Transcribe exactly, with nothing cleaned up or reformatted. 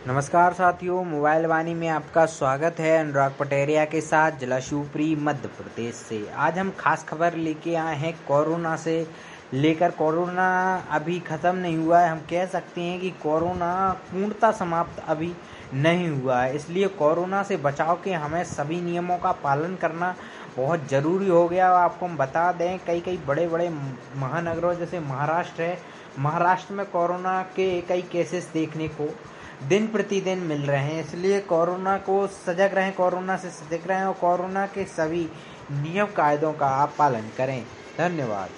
नमस्कार साथियों, मोबाइल वाणी में आपका स्वागत है। अनुराग पटेरिया के साथ जिला शिवपुरी मध्य प्रदेश से। आज हम खास खबर लेके आए हैं कोरोना से लेकर। कोरोना अभी ख़त्म नहीं हुआ है। हम कह सकते हैं कि कोरोना पूर्णतः समाप्त अभी नहीं हुआ है, इसलिए कोरोना से बचाव के हमें सभी नियमों का पालन करना बहुत ज़रूरी हो गया। आपको हम बता दें, कई कई बड़े बड़े महानगरों जैसे महाराष्ट्र है, महाराष्ट्र में कोरोना के कई केसेस देखने को दिन प्रतिदिन मिल रहे हैं। इसलिए कोरोना को सजग रहें, कोरोना से सजग रहें और कोरोना के सभी नियम कायदों का आप पालन करें। धन्यवाद।